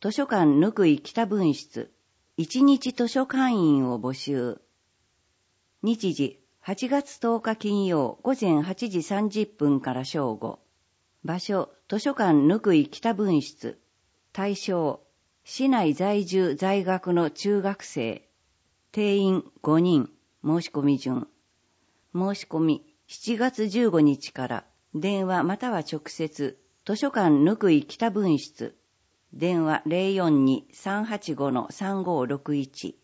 図書館ぬくい北分室、一日図書館員を募集。日時、8月10日金曜午前8時30分から正午。場所、図書館ぬくい北分室。対象、市内在住在学の中学生。定員5人。申し込み順。申し込み、7月15日から電話または直接、図書館ぬくい北分室。電話 042-385-3561。